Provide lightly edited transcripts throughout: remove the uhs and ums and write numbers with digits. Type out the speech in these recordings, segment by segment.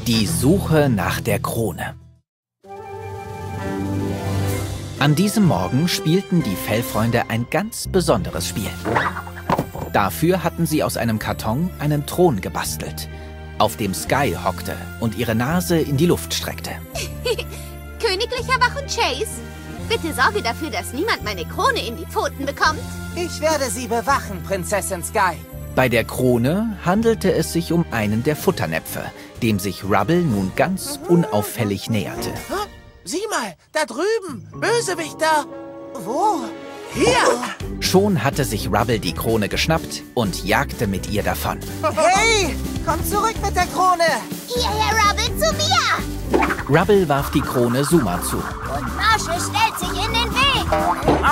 Die Suche nach der Krone. An diesem Morgen spielten die Fellfreunde ein ganz besonderes Spiel. Dafür hatten sie aus einem Karton einen Thron gebastelt, auf dem Sky hockte und ihre Nase in die Luft streckte. Königlicher Wachhund-Chase, bitte sorge dafür, dass niemand meine Krone in die Pfoten bekommt. Ich werde sie bewachen, Prinzessin Sky. Bei der Krone handelte es sich um einen der Futternäpfe, dem sich Rubble nun ganz unauffällig näherte. Sieh mal, da drüben, Bösewichter. Wo? Hier! Schon hatte sich Rubble die Krone geschnappt und jagte mit ihr davon. Hey, komm zurück mit der Krone! Hierher, Rubble, zu mir! Rubble warf die Krone Zuma zu. Und Marshall stellt sich in den Weg!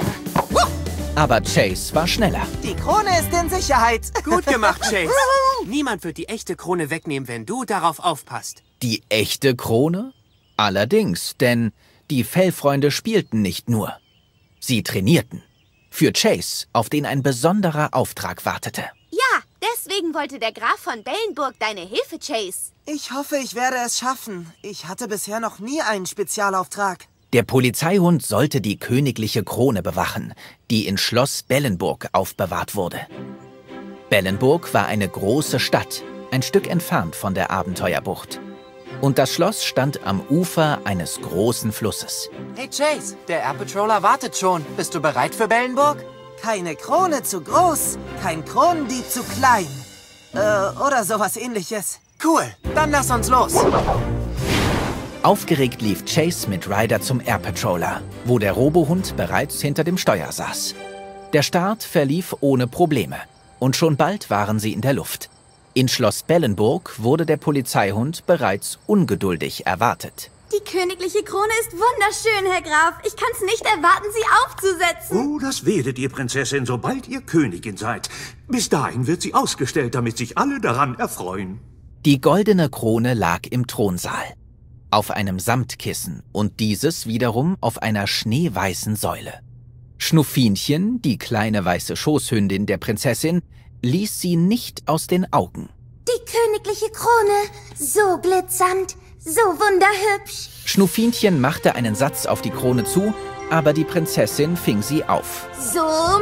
Aber Chase war schneller. Die Krone ist in Sicherheit. Gut gemacht, Chase. Niemand wird die echte Krone wegnehmen, wenn du darauf aufpasst. Die echte Krone? Allerdings, denn die Fellfreunde spielten nicht nur. Sie trainierten. Für Chase, auf den ein besonderer Auftrag wartete. Ja, deswegen wollte der Graf von Bellenburg deine Hilfe, Chase. Ich hoffe, ich werde es schaffen. Ich hatte bisher noch nie einen Spezialauftrag. Der Polizeihund sollte die königliche Krone bewachen, die in Schloss Bellenburg aufbewahrt wurde. Bellenburg war eine große Stadt, ein Stück entfernt von der Abenteuerbucht. Und das Schloss stand am Ufer eines großen Flusses. Hey Chase, der Air Patroller wartet schon. Bist du bereit für Bellenburg? Keine Krone zu groß, kein Kronendieb zu klein. Oder sowas ähnliches. Cool, dann lass uns los. Aufgeregt lief Chase mit Ryder zum Air Patroller, wo der Robohund bereits hinter dem Steuer saß. Der Start verlief ohne Probleme und schon bald waren sie in der Luft. In Schloss Bellenburg wurde der Polizeihund bereits ungeduldig erwartet. Die königliche Krone ist wunderschön, Herr Graf. Ich kann es nicht erwarten, sie aufzusetzen. Oh, das werdet ihr, Prinzessin, sobald ihr Königin seid. Bis dahin wird sie ausgestellt, damit sich alle daran erfreuen. Die goldene Krone lag im Thronsaal, auf einem Samtkissen und dieses wiederum auf einer schneeweißen Säule. Schnuffinchen, die kleine weiße Schoßhündin der Prinzessin, ließ sie nicht aus den Augen. Die königliche Krone, so glitzernd, so wunderhübsch. Schnuffinchen machte einen Satz auf die Krone zu, aber die Prinzessin fing sie auf. So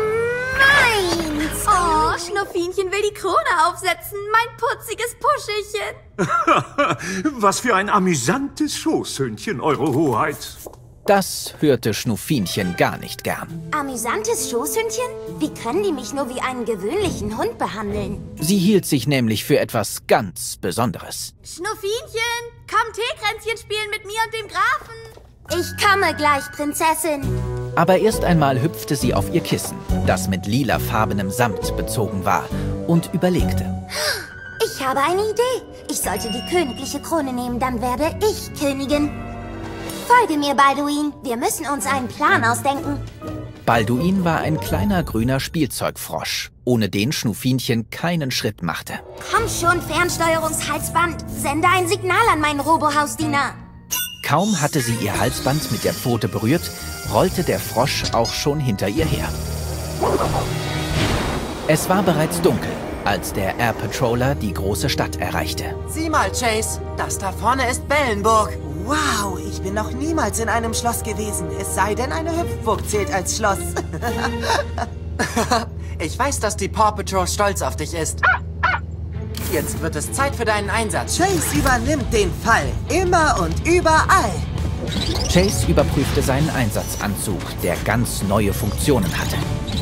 meins. Oh, Schnuffinchen will die Krone aufsetzen, mein putziges Puschelchen. Was für ein amüsantes Schoßhündchen, Eure Hoheit. Das hörte Schnuffinchen gar nicht gern. Amüsantes Schoßhündchen? Wie können die mich nur wie einen gewöhnlichen Hund behandeln? Sie hielt sich nämlich für etwas ganz Besonderes. Schnuffinchen, komm Teekränzchen spielen mit mir und dem Grafen. Ich komme gleich, Prinzessin. Aber erst einmal hüpfte sie auf ihr Kissen, das mit lilafarbenem Samt bezogen war, und überlegte. Ich habe eine Idee. Ich sollte die königliche Krone nehmen, dann werde ich Königin. Folge mir, Balduin. Wir müssen uns einen Plan ausdenken. Balduin war ein kleiner grüner Spielzeugfrosch, ohne den Schnuffinchen keinen Schritt machte. Komm schon, Fernsteuerungshalsband. Sende ein Signal an meinen Robohausdiener. Kaum hatte sie ihr Halsband mit der Pfote berührt, rollte der Frosch auch schon hinter ihr her. Es war bereits dunkel, als der Air Patroller die große Stadt erreichte. Sieh mal, Chase, das da vorne ist Bellenburg. Wow, ich bin noch niemals in einem Schloss gewesen. Es sei denn, eine Hüpfburg zählt als Schloss. Ich weiß, dass die Paw Patrol stolz auf dich ist. Jetzt wird es Zeit für deinen Einsatz. Chase übernimmt den Fall. Immer und überall. Chase überprüfte seinen Einsatzanzug, der ganz neue Funktionen hatte.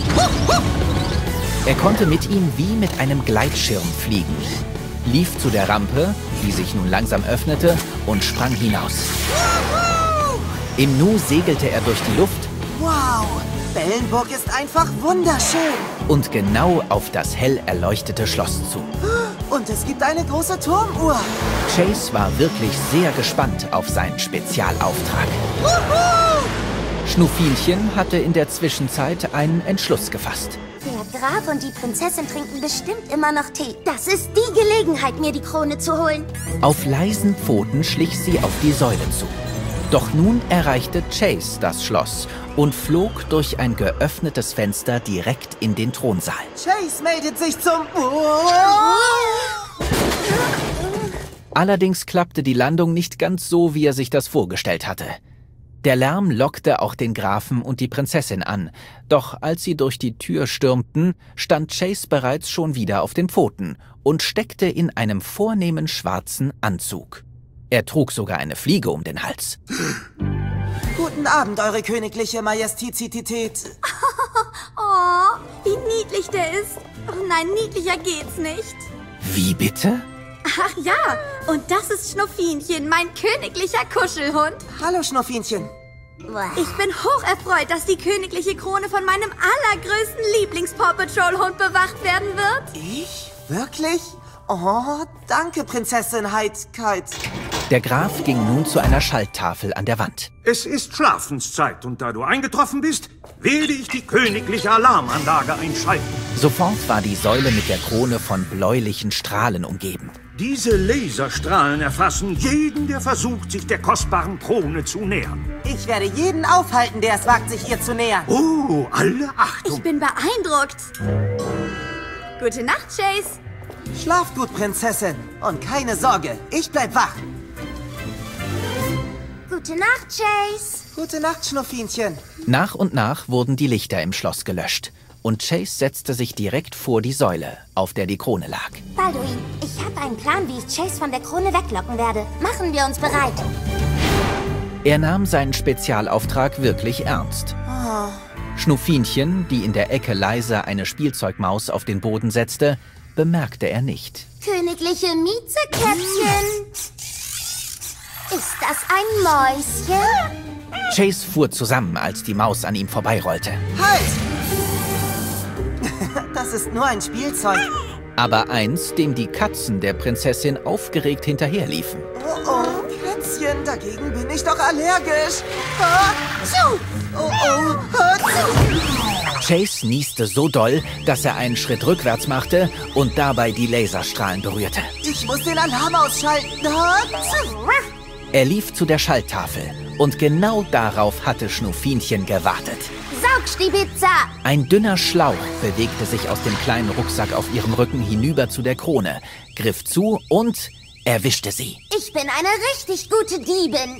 Er konnte mit ihm wie mit einem Gleitschirm fliegen, lief zu der Rampe, die sich nun langsam öffnete, und sprang hinaus. Im Nu segelte er durch die Luft. Wow, Bellenburg ist einfach wunderschön. Und genau auf das hell erleuchtete Schloss zu. Und es gibt eine große Turmuhr. Chase war wirklich sehr gespannt auf seinen Spezialauftrag. Schnuffinchen hatte in der Zwischenzeit einen Entschluss gefasst. Der Graf und die Prinzessin trinken bestimmt immer noch Tee. Das ist die Gelegenheit, mir die Krone zu holen. Auf leisen Pfoten schlich sie auf die Säule zu. Doch nun erreichte Chase das Schloss und flog durch ein geöffnetes Fenster direkt in den Thronsaal. Chase meldet sich zum... Allerdings klappte die Landung nicht ganz so, wie er sich das vorgestellt hatte. Der Lärm lockte auch den Grafen und die Prinzessin an, doch als sie durch die Tür stürmten, stand Chase bereits schon wieder auf den Pfoten und steckte in einem vornehmen schwarzen Anzug. Er trug sogar eine Fliege um den Hals. Guten Abend, Eure königliche Majestizität. Oh, wie niedlich der ist. Oh nein, niedlicher geht's nicht. Wie bitte? Ach ja, und das ist Schnuffinchen, mein königlicher Kuschelhund. Hallo, Schnuffinchen. Ich bin hocherfreut, dass die königliche Krone von meinem allergrößten Lieblings-Paw Patrol-Hund bewacht werden wird. Ich? Wirklich? Oh, danke, Prinzessin Heidkeit. Der Graf ging nun zu einer Schalttafel an der Wand. Es ist Schlafenszeit und da du eingetroffen bist, werde ich die königliche Alarmanlage einschalten. Sofort war die Säule mit der Krone von bläulichen Strahlen umgeben. Diese Laserstrahlen erfassen jeden, der versucht, sich der kostbaren Krone zu nähern. Ich werde jeden aufhalten, der es wagt, sich ihr zu nähern. Oh, alle Achtung! Ich bin beeindruckt. Gute Nacht, Chase. Schlaf gut, Prinzessin. Und keine Sorge, ich bleib wach. Gute Nacht, Chase. Gute Nacht, Schnuffinchen. Nach und nach wurden die Lichter im Schloss gelöscht. Und Chase setzte sich direkt vor die Säule, auf der die Krone lag. Balduin, ich habe einen Plan, wie ich Chase von der Krone weglocken werde. Machen wir uns bereit. Er nahm seinen Spezialauftrag wirklich ernst. Schnuffinchen, die in der Ecke leise eine Spielzeugmaus auf den Boden setzte, bemerkte er nicht. Königliche Miezekäppchen. Ist das ein Mäuschen? Chase fuhr zusammen, als die Maus an ihm vorbeirollte. Halt! Das ist nur ein Spielzeug. Aber eins, dem die Katzen der Prinzessin aufgeregt hinterherliefen. Oh, Kätzchen, dagegen bin ich doch allergisch. Hatschu! Oh, hatschu! Chase nieste so doll, dass er einen Schritt rückwärts machte und dabei die Laserstrahlen berührte. Ich muss den Alarm ausschalten. Hatschu! Er lief zu der Schalttafel und genau darauf hatte Schnuffinchen gewartet. Saugstibitzer! Ein dünner Schlauch bewegte sich aus dem kleinen Rucksack auf ihrem Rücken hinüber zu der Krone, griff zu und erwischte sie. Ich bin eine richtig gute Diebin.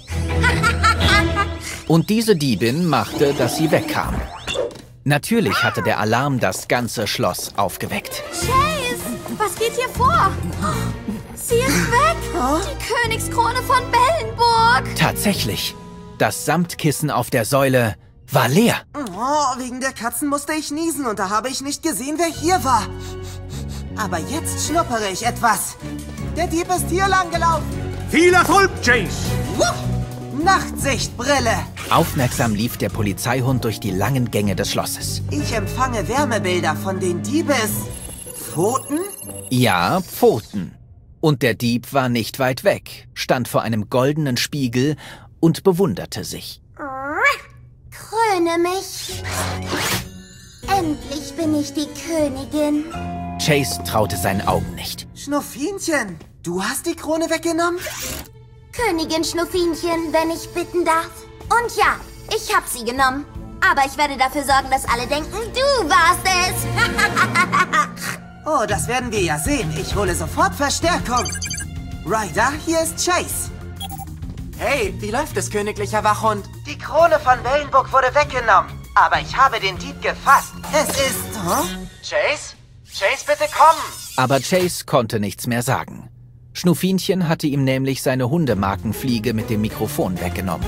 Und diese Diebin machte, dass sie wegkam. Natürlich hatte der Alarm das ganze Schloss aufgeweckt. Chase, was geht hier vor? Sie ist weg! Die Königskrone von Bellenburg! Tatsächlich, das Samtkissen auf der Säule war leer. Oh, wegen der Katzen musste ich niesen und da habe ich nicht gesehen, wer hier war. Aber jetzt schnuppere ich etwas. Der Dieb ist hier lang gelaufen. Viel Erfolg, Chase! Nachtsichtbrille. Aufmerksam lief der Polizeihund durch die langen Gänge des Schlosses. Ich empfange Wärmebilder von den Diebes. Pfoten? Ja, Pfoten. Und der Dieb war nicht weit weg, stand vor einem goldenen Spiegel und bewunderte sich. Kröne mich. Endlich bin ich die Königin. Chase traute seinen Augen nicht. Schnuffinchen, du hast die Krone weggenommen? Königin Schnuffinchen, wenn ich bitten darf. Und ja, ich hab sie genommen. Aber ich werde dafür sorgen, dass alle denken, du warst es. Oh, das werden wir ja sehen. Ich hole sofort Verstärkung. Ryder, hier ist Chase. Hey, wie läuft es, königlicher Wachhund? Die Krone von Bellenburg wurde weggenommen. Aber ich habe den Dieb gefasst. Es ist... Chase? Chase, bitte komm! Aber Chase konnte nichts mehr sagen. Schnuffinchen hatte ihm nämlich seine Hundemarkenfliege mit dem Mikrofon weggenommen.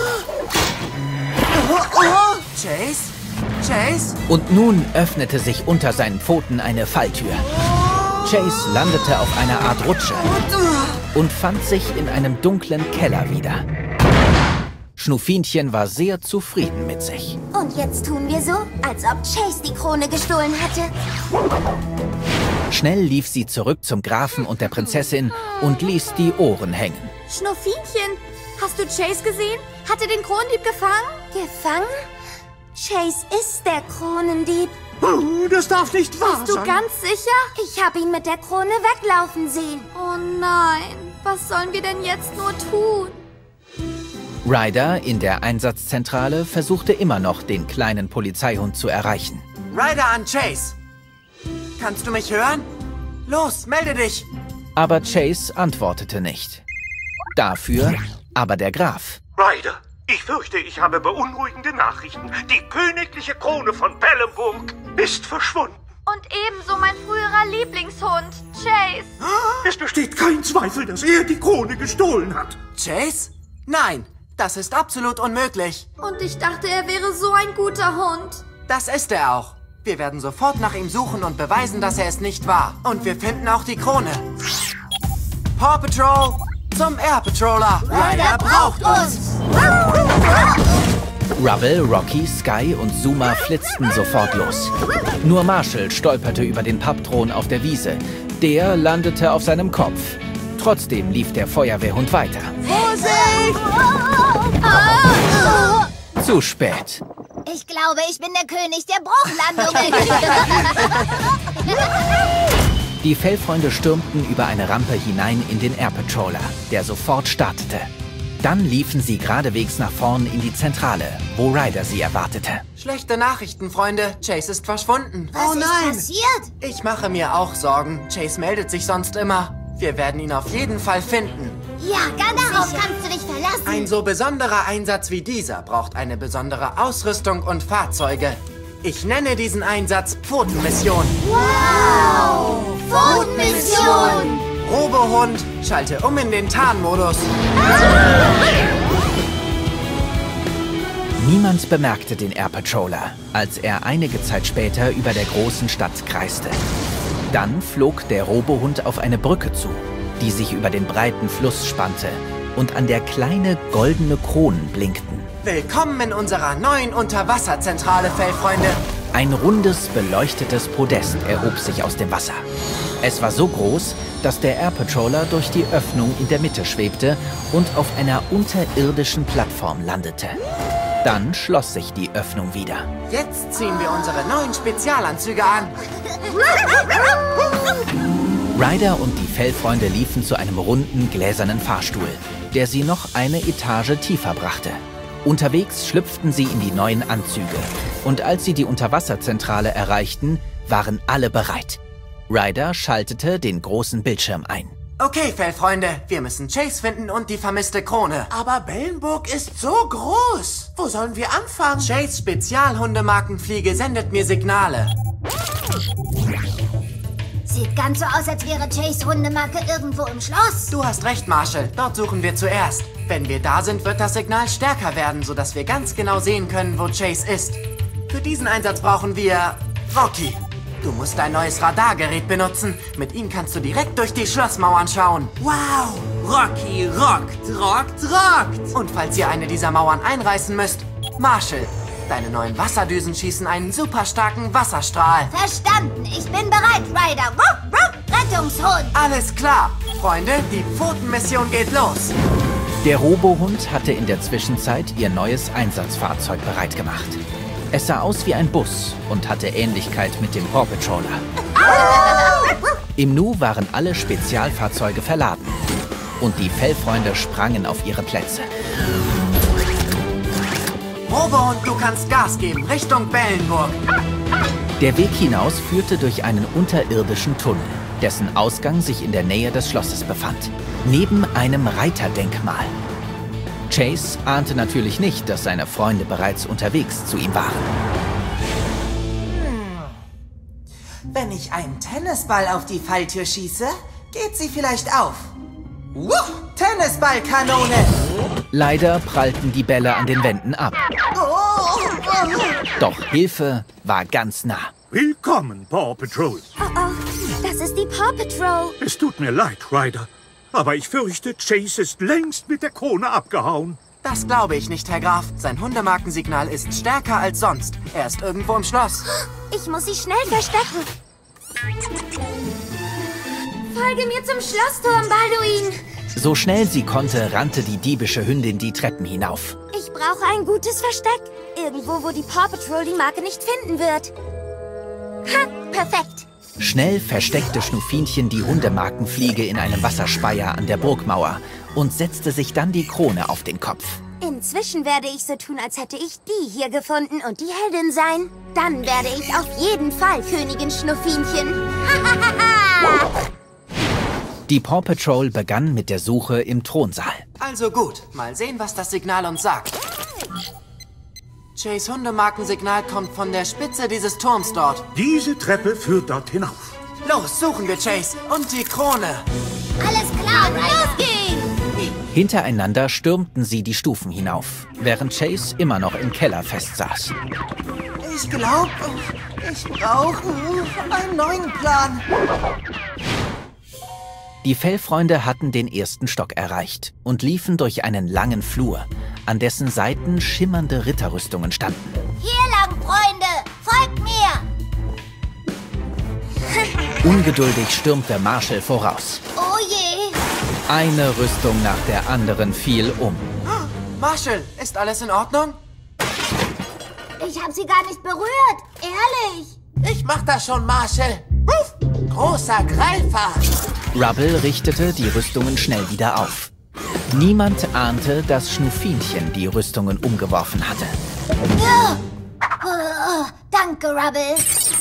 Chase? Chase? Und nun öffnete sich unter seinen Pfoten eine Falltür. Chase landete auf einer Art Rutsche und fand sich in einem dunklen Keller wieder. Schnuffinchen war sehr zufrieden mit sich. Und jetzt tun wir so, als ob Chase die Krone gestohlen hatte. Schnell lief sie zurück zum Grafen und der Prinzessin und ließ die Ohren hängen. Schnuffinchen, hast du Chase gesehen? Hat er den Kronendieb gefangen? Gefangen? Chase ist der Kronendieb. Das darf nicht wahr Bist du sein. ganz sicher? Ich habe ihn mit der Krone weglaufen sehen. Oh nein, was sollen wir denn jetzt nur tun? Ryder in der Einsatzzentrale versuchte immer noch, den kleinen Polizeihund zu erreichen. Ryder an Chase. Kannst du mich hören? Los, melde dich. Aber Chase antwortete nicht. Dafür aber der Graf. Ryder, ich fürchte, ich habe beunruhigende Nachrichten. Die königliche Krone von Bellenburg ist verschwunden. Und ebenso mein früherer Lieblingshund, Chase. Es besteht kein Zweifel, dass er die Krone gestohlen hat. Chase? Nein, das ist absolut unmöglich. Und ich dachte, er wäre so ein guter Hund. Das ist er auch. Wir werden sofort nach ihm suchen und beweisen, dass er es nicht war. Und wir finden auch die Krone. Paw Patrol zum Air Patroller. Ryder braucht uns. Rubble, Rocky, Sky und Zuma flitzten sofort los. Nur Marshall stolperte über den Pappthron auf der Wiese. Der landete auf seinem Kopf. Trotzdem lief der Feuerwehrhund weiter. Vorsicht! Zu spät. Ich glaube, ich bin der König der Bruchlandungen. Die Fellfreunde stürmten über eine Rampe hinein in den Air Patroller, der sofort startete. Dann liefen sie geradewegs nach vorn in die Zentrale, wo Ryder sie erwartete. Schlechte Nachrichten, Freunde. Chase ist verschwunden. Was ist passiert? Ich mache mir auch Sorgen. Chase meldet sich sonst immer. Wir werden ihn auf jeden Fall finden. Ja, ganz darauf kannst du dich verlassen. Ein so besonderer Einsatz wie dieser braucht eine besondere Ausrüstung und Fahrzeuge. Ich nenne diesen Einsatz Pfotenmission. Wow! Pfotenmission! Robohund, schalte um in den Tarnmodus. Niemand bemerkte den Air Patroller, als er einige Zeit später über der großen Stadt kreiste. Dann flog der Robohund auf eine Brücke zu, die sich über den breiten Fluss spannte und an der kleine goldene Kronen blinkten. Willkommen in unserer neuen Unterwasserzentrale, Fellfreunde. Ein rundes, beleuchtetes Podest erhob sich aus dem Wasser. Es war so groß, dass der Air Patroller durch die Öffnung in der Mitte schwebte und auf einer unterirdischen Plattform landete. Dann schloss sich die Öffnung wieder. Jetzt ziehen wir unsere neuen Spezialanzüge an. Ryder und die Fellfreunde liefen zu einem runden, gläsernen Fahrstuhl, der sie noch eine Etage tiefer brachte. Unterwegs schlüpften sie in die neuen Anzüge. Und als sie die Unterwasserzentrale erreichten, waren alle bereit. Ryder schaltete den großen Bildschirm ein. Okay, Fellfreunde, wir müssen Chase finden und die vermisste Krone. Aber Bellenburg ist so groß. Wo sollen wir anfangen? Chase Spezialhundemarkenfliege sendet mir Signale. Sieht ganz so aus, als wäre Chase Hundemarke irgendwo im Schloss. Du hast recht, Marshall. Dort suchen wir zuerst. Wenn wir da sind, wird das Signal stärker werden, sodass wir ganz genau sehen können, wo Chase ist. Für diesen Einsatz brauchen wir Rocky. Du musst dein neues Radargerät benutzen. Mit ihm kannst du direkt durch die Schlossmauern schauen. Wow! Rocky rockt! Und falls ihr eine dieser Mauern einreißen müsst, Marshall, deine neuen Wasserdüsen schießen einen super starken Wasserstrahl. Verstanden. Ich bin bereit, Ryder. Rettungshund. Alles klar. Freunde, die Pfotenmission geht los. Der Robohund hatte in der Zwischenzeit ihr neues Einsatzfahrzeug bereit gemacht. Es sah aus wie ein Bus und hatte Ähnlichkeit mit dem Paw Patroller. Im Nu waren alle Spezialfahrzeuge verladen und die Fellfreunde sprangen auf ihre Plätze. Robohund, du kannst Gas geben, Richtung Bellenburg. Der Weg hinaus führte durch einen unterirdischen Tunnel, dessen Ausgang sich in der Nähe des Schlosses befand, neben einem Reiterdenkmal. Chase ahnte natürlich nicht, dass seine Freunde bereits unterwegs zu ihm waren. Wenn ich einen Tennisball auf die Falltür schieße, geht sie vielleicht auf. Tennisballkanone! Leider prallten die Bälle an den Wänden ab. Doch Hilfe war ganz nah. Willkommen, Paw Patrol. Oh, das ist die Paw Patrol. Es tut mir leid, Ryder. Aber ich fürchte, Chase ist längst mit der Krone abgehauen. Das glaube ich nicht, Herr Graf. Sein Hundemarkensignal ist stärker als sonst. Er ist irgendwo im Schloss. Ich muss sie schnell verstecken. Folge mir zum Schlossturm, Balduin. So schnell sie konnte, rannte die diebische Hündin die Treppen hinauf. Ich brauche ein gutes Versteck. Irgendwo, wo die Paw Patrol die Marke nicht finden wird. Ha, perfekt. Schnell versteckte Schnuffinchen die Hundemarkenfliege in einem Wasserspeier an der Burgmauer und setzte sich dann die Krone auf den Kopf. Inzwischen werde ich so tun, als hätte ich die hier gefunden und die Heldin sein. Dann werde ich auf jeden Fall Königin Schnuffinchen. Die Paw Patrol begann mit der Suche im Thronsaal. Also gut, mal sehen, was das Signal uns sagt. Chase' Hundemarkensignal kommt von der Spitze dieses Turms dort. Diese Treppe führt dort hinauf. Los, suchen wir Chase und die Krone. Alles klar, Los geht's! Hintereinander stürmten sie die Stufen hinauf, während Chase immer noch im Keller festsaß. Ich glaube, ich brauche einen neuen Plan. Die Fellfreunde hatten den ersten Stock erreicht und liefen durch einen langen Flur, an dessen Seiten schimmernde Ritterrüstungen standen. Hier lang, Freunde! Folgt mir! Ungeduldig stürmte Marshall voraus. Oh je! Eine Rüstung nach der anderen fiel um. Marshall, ist alles in Ordnung? Ich habe sie gar nicht berührt. Ehrlich. Ich mach das schon, Marshall. Großer Greifer. Rubble richtete die Rüstungen schnell wieder auf. Niemand ahnte, dass Schnuffinchen die Rüstungen umgeworfen hatte. Danke, Rubble.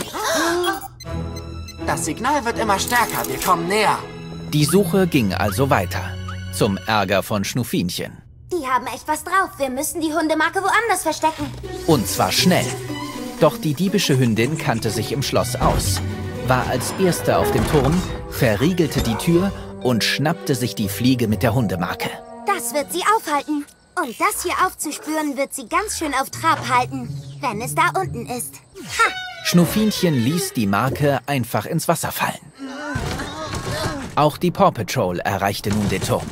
Das Signal wird immer stärker. Wir kommen näher. Die Suche ging also weiter. Zum Ärger von Schnuffinchen. Die haben echt was drauf. Wir müssen die Hundemarke woanders verstecken. Und zwar schnell. Doch die diebische Hündin kannte sich im Schloss aus, war als Erste auf dem Turm, verriegelte die Tür und schnappte sich die Fliege mit der Hundemarke. Das wird sie aufhalten. Und das hier aufzuspüren, wird sie ganz schön auf Trab halten, wenn es da unten ist. Ha! Schnuffinchen ließ die Marke einfach ins Wasser fallen. Auch die Paw Patrol erreichte nun den Turm.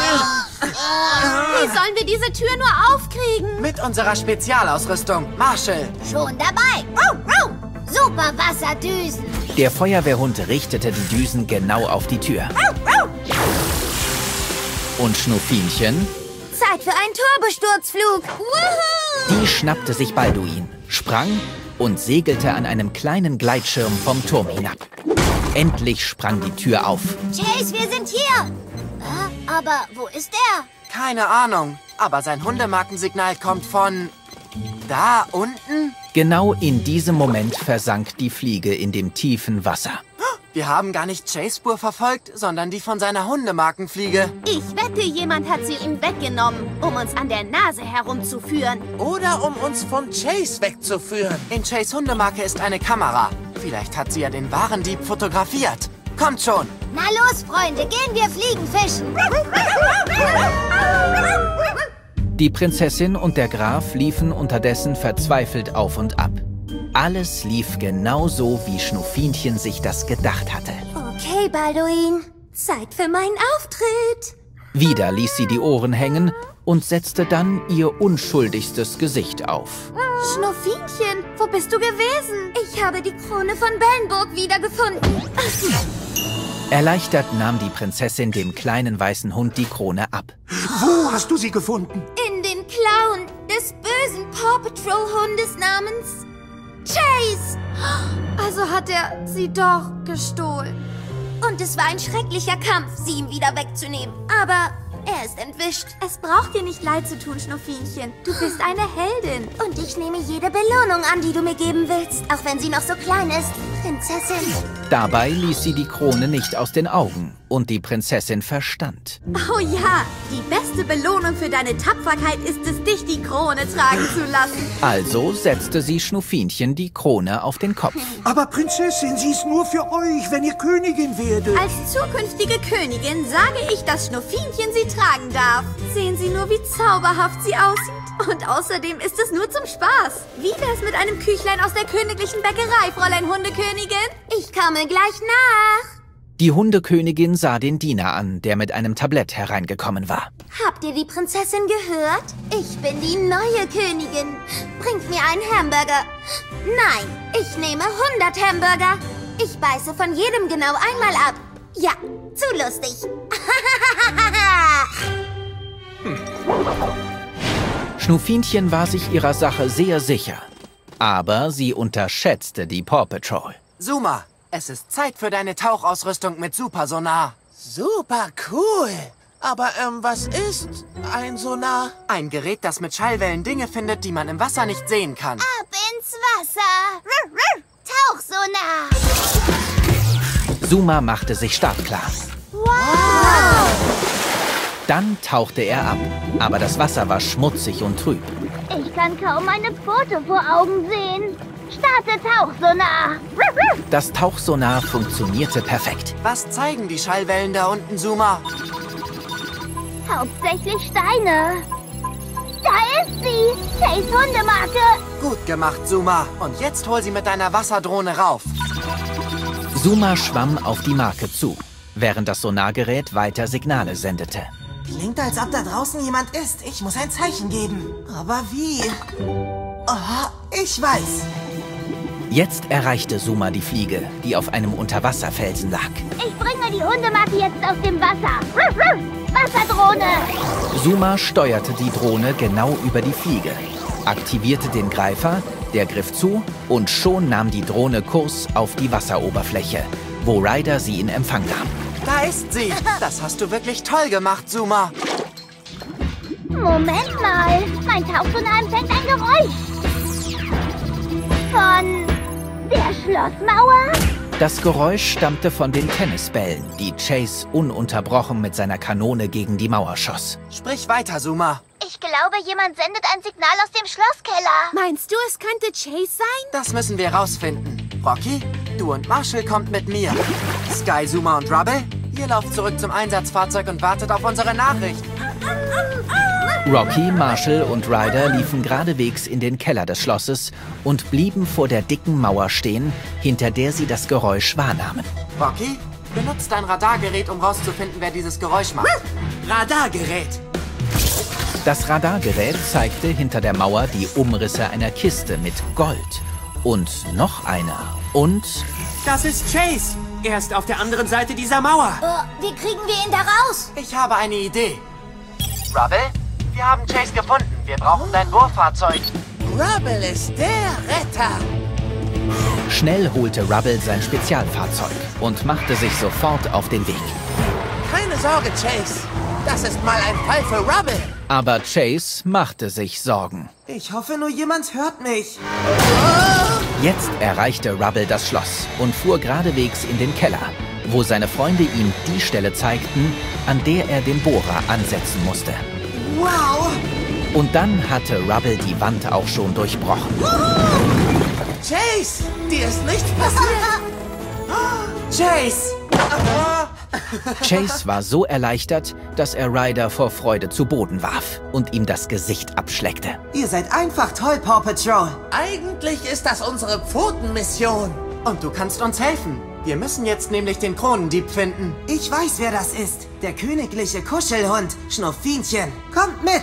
Wie sollen wir diese Tür nur aufkriegen? Mit unserer Spezialausrüstung. Marshall. Schon dabei. Super Wasserdüsen. Der Feuerwehrhund richtete die Düsen genau auf die Tür. Und Schnuffinchen? Zeit für einen Turbosturzflug. Woohoo! Die schnappte sich Balduin, sprang und segelte an einem kleinen Gleitschirm vom Turm hinab. Endlich sprang die Tür auf. Chase, wir sind hier. Aber wo ist er? Keine Ahnung, aber sein Hundemarkensignal kommt von... da unten? Genau in diesem Moment versank die Fliege in dem tiefen Wasser. Wir haben gar nicht Chase' Spur verfolgt, sondern die von seiner Hundemarkenfliege. Ich wette, jemand hat sie ihm weggenommen, um uns an der Nase herumzuführen. Oder um uns von Chase wegzuführen. In Chase' Hundemarke ist eine Kamera. Vielleicht hat sie ja den wahren Dieb fotografiert. Kommt schon! Na los, Freunde, gehen wir fliegen fischen. Die Prinzessin und der Graf liefen unterdessen verzweifelt auf und ab. Alles lief genau so, wie Schnuffinchen sich das gedacht hatte. Okay, Balduin, Zeit für meinen Auftritt. Wieder ließ sie die Ohren hängen und setzte dann ihr unschuldigstes Gesicht auf. Schnuffinchen, wo bist du gewesen? Ich habe die Krone von Bellenburg wiedergefunden. Erleichtert nahm die Prinzessin dem kleinen weißen Hund die Krone ab. Wo hast du sie gefunden? In den Klauen des bösen Paw Patrol Hundes namens Chase. Also hat er sie doch gestohlen. Und es war ein schrecklicher Kampf, sie ihm wieder wegzunehmen. Aber er ist entwischt. Es braucht dir nicht leid zu tun, Schnuffinchen. Du bist eine Heldin. Und ich nehme jede Belohnung an, die du mir geben willst. Auch wenn sie noch so klein ist, Prinzessin. Dabei ließ sie die Krone nicht aus den Augen und die Prinzessin verstand. Oh ja, die beste Belohnung für deine Tapferkeit ist es, dich die Krone tragen zu lassen. Also setzte sie Schnuffinchen die Krone auf den Kopf. Aber Prinzessin, sie ist nur für euch, wenn ihr Königin werdet. Als zukünftige Königin sage ich, dass Schnuffinchen sie tragen darf. Sehen Sie nur, wie zauberhaft sie aussieht. Und außerdem ist es nur zum Spaß. Wie wär's mit einem Küchlein aus der königlichen Bäckerei, Fräulein Hundekönigin? Ich komme gleich nach. Die Hundekönigin sah den Diener an, der mit einem Tablett hereingekommen war. Habt ihr die Prinzessin gehört? Ich bin die neue Königin. Bringt mir einen Hamburger. Nein, ich nehme 100 Hamburger. Ich beiße von jedem genau einmal ab. Ja, zu lustig. Schnuffinchen war sich ihrer Sache sehr sicher. Aber sie unterschätzte die Paw Patrol. Zuma, es ist Zeit für deine Tauchausrüstung mit Supersonar. Super cool. Aber, was ist ein Sonar? Ein Gerät, das mit Schallwellen Dinge findet, die man im Wasser nicht sehen kann. Ab ins Wasser. Tauchsonar. Zuma machte sich startklar. Wow, Wow! Dann tauchte er ab, aber das Wasser war schmutzig und trüb. Ich kann kaum meine Pfote vor Augen sehen. Starte Tauchsonar. Das Tauchsonar funktionierte perfekt. Was zeigen die Schallwellen da unten, Zuma? Hauptsächlich Steine. Da ist sie! Chase Hundemarke! Gut gemacht, Zuma. Und jetzt hol sie mit deiner Wasserdrohne rauf. Zuma schwamm auf die Marke zu, während das Sonargerät weiter Signale sendete. Klingt, als ob da draußen jemand ist. Ich muss ein Zeichen geben. Aber wie? Oh, ich weiß. Jetzt erreichte Zuma die Fliege, die auf einem Unterwasserfelsen lag. Ich bringe die Hundemarke jetzt aus dem Wasser. Wasserdrohne! Zuma steuerte die Drohne genau über die Fliege, aktivierte den Greifer, der griff zu und schon nahm die Drohne Kurs auf die Wasseroberfläche, wo Ryder sie in Empfang nahm. Da ist sie. Das hast du wirklich toll gemacht, Zuma. Moment mal. Mein Tauchsonar empfängt ein Geräusch. Von der Schlossmauer? Das Geräusch stammte von den Tennisbällen, die Chase ununterbrochen mit seiner Kanone gegen die Mauer schoss. Sprich weiter, Zuma. Ich glaube, jemand sendet ein Signal aus dem Schlosskeller. Meinst du, es könnte Chase sein? Das müssen wir rausfinden. Rocky, du und Marshall kommt mit mir. Sky, Zuma und Rubble, ihr lauft zurück zum Einsatzfahrzeug und wartet auf unsere Nachricht. Rocky, Marshall und Ryder liefen geradewegs in den Keller des Schlosses und blieben vor der dicken Mauer stehen, hinter der sie das Geräusch wahrnahmen. Rocky, benutzt dein Radargerät, um rauszufinden, wer dieses Geräusch macht. Radargerät. Das Radargerät zeigte hinter der Mauer die Umrisse einer Kiste mit Gold. Und noch einer. Und... Das ist Chase. Er ist auf der anderen Seite dieser Mauer. Wie kriegen wir ihn da raus? Ich habe eine Idee. Rubble, wir haben Chase gefunden. Wir brauchen dein Bohrfahrzeug. Rubble ist der Retter. Schnell holte Rubble sein Spezialfahrzeug und machte sich sofort auf den Weg. Keine Sorge, Chase. Das ist mal ein Fall für Rubble. Aber Chase machte sich Sorgen. Ich hoffe nur, jemand hört mich. Jetzt erreichte Rubble das Schloss und fuhr geradewegs in den Keller, wo seine Freunde ihm die Stelle zeigten, an der er den Bohrer ansetzen musste. Wow! Und dann hatte Rubble die Wand auch schon durchbrochen. Chase, dir ist nichts passiert. Chase! Chase war so erleichtert, dass er Ryder vor Freude zu Boden warf und ihm das Gesicht abschleckte. Ihr seid einfach toll, Paw Patrol. Eigentlich ist das unsere Pfotenmission. Und du kannst uns helfen. Wir müssen jetzt nämlich den Kronendieb finden. Ich weiß, wer das ist. Der königliche Kuschelhund, Schnuffinchen. Kommt mit!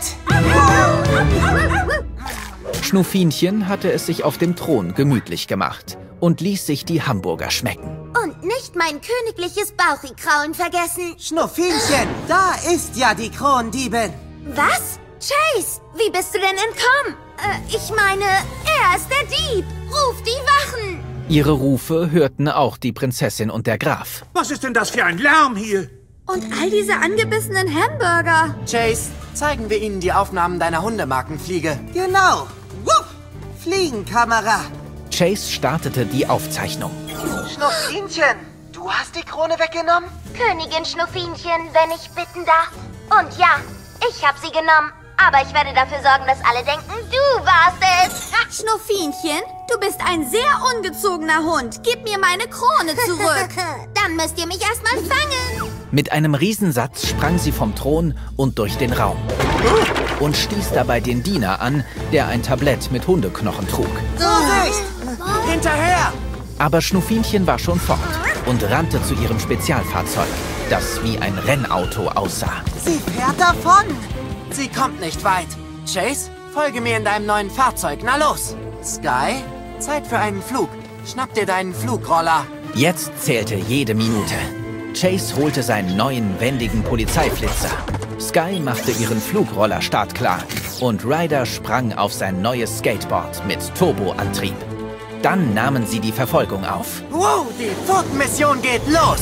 Schnuffinchen hatte es sich auf dem Thron gemütlich gemacht und ließ sich die Hamburger schmecken. Und nicht mein königliches Bauchikrauen vergessen. Schnuffinchen, da ist ja die Krondiebin. Was? Chase, wie bist du denn entkommen? Ich meine, er ist der Dieb. Ruf die Wachen. Ihre Rufe hörten auch die Prinzessin und der Graf. Was ist denn das für ein Lärm hier? Und all diese angebissenen Hamburger. Chase, zeigen wir ihnen die Aufnahmen deiner Hundemarkenfliege. Genau. Wupp. Fliegenkamera. Chase startete die Aufzeichnung. Schnuffinchen, du hast die Krone weggenommen? Königin Schnuffinchen, wenn ich bitten darf. Und ja, ich habe sie genommen. Aber ich werde dafür sorgen, dass alle denken, du warst es. Schnuffinchen, du bist ein sehr ungezogener Hund. Gib mir meine Krone zurück. Dann müsst ihr mich erstmal fangen. Mit einem Riesensatz sprang sie vom Thron und durch den Raum. Und stieß dabei den Diener an, der ein Tablett mit Hundeknochen trug. Vorsicht! Hinterher! Aber Schnuffinchen war schon fort und rannte zu ihrem Spezialfahrzeug, das wie ein Rennauto aussah. Sie fährt davon. Sie kommt nicht weit. Chase, folge mir in deinem neuen Fahrzeug. Na los! Sky, Zeit für einen Flug. Schnapp dir deinen Flugroller. Jetzt zählte jede Minute. Chase holte seinen neuen, wendigen Polizeiflitzer. Sky machte ihren Flugroller startklar und Ryder sprang auf sein neues Skateboard mit Turboantrieb. Dann nahmen sie die Verfolgung auf. Wow, die Pfotenmission geht los!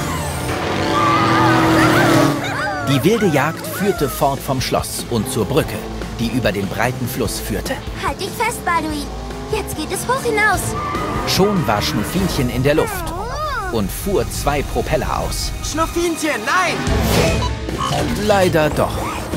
Die wilde Jagd führte fort vom Schloss und zur Brücke, die über den breiten Fluss führte. Halt dich fest, Balduin. Jetzt geht es hoch hinaus. Schon war Schnuffinchen in der Luft und fuhr 2 Propeller aus. Schnuffinchen, nein! Leider doch.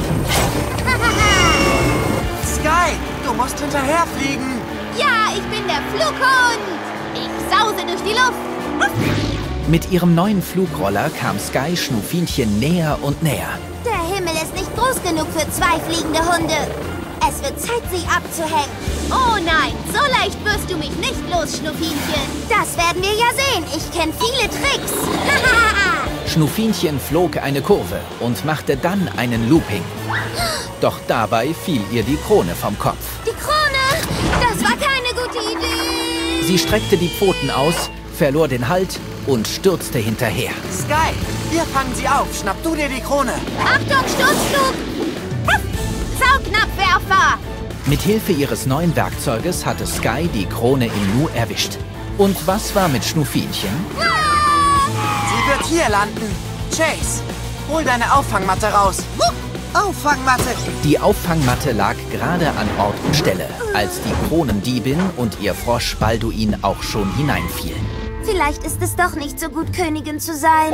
Sky, du musst hinterherfliegen. Ja, ich bin der Flughund. Ich sause durch die Luft. Mit ihrem neuen Flugroller kam Sky Schnuffinchen näher und näher. Der Himmel ist nicht groß genug für 2 fliegende Hunde. Es wird Zeit, sie abzuhängen. Oh nein, so leicht wirst du mich nicht los, Schnuffinchen. Das werden wir ja sehen. Ich kenne viele Tricks. Schnuffinchen flog eine Kurve und machte dann einen Looping. Doch dabei fiel ihr die Krone vom Kopf. Die Krone! Das war keine gute Idee. Sie streckte die Pfoten aus, verlor den Halt und stürzte hinterher. Sky, wir fangen sie auf. Schnapp du dir die Krone. Achtung, Sturzflug! Saugnapfwerfer! Mit Hilfe ihres neuen Werkzeuges hatte Sky die Krone im Nu erwischt. Und was war mit Schnuffinchen? Sie wird hier landen. Chase, hol deine Auffangmatte raus. Auffangmatte. Die Auffangmatte lag gerade an Ort und Stelle, als die Kronendiebin und ihr Frosch Balduin auch schon hineinfielen. Vielleicht ist es doch nicht so gut, Königin zu sein.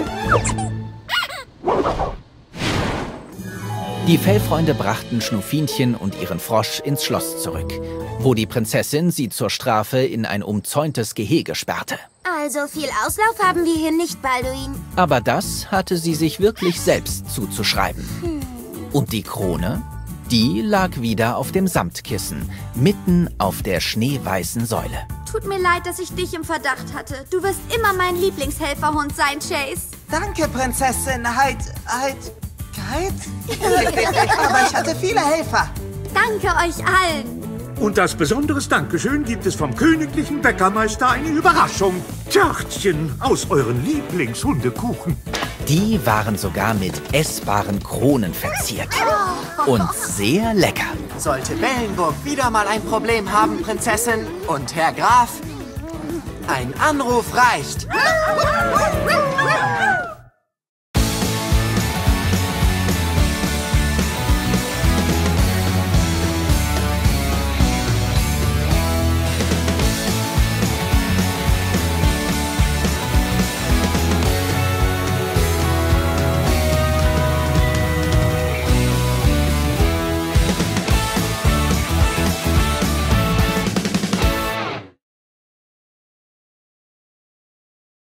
Die Fellfreunde brachten Schnuffinchen und ihren Frosch ins Schloss zurück, wo die Prinzessin sie zur Strafe in ein umzäuntes Gehege sperrte. Also viel Auslauf haben wir hier nicht, Balduin. Aber das hatte sie sich wirklich selbst zuzuschreiben. Und die Krone? Die lag wieder auf dem Samtkissen, mitten auf der schneeweißen Säule. Tut mir leid, dass ich dich im Verdacht hatte. Du wirst immer mein Lieblingshelferhund sein, Chase. Danke, Prinzessin. Aber ich hatte viele Helfer. Danke euch allen. Und als besonderes Dankeschön gibt es vom königlichen Bäckermeister eine Überraschung. Törtchen aus euren Lieblingshundekuchen. Die waren sogar mit essbaren Kronen verziert. Und sehr lecker. Sollte Bellenburg wieder mal ein Problem haben, Prinzessin und Herr Graf, ein Anruf reicht.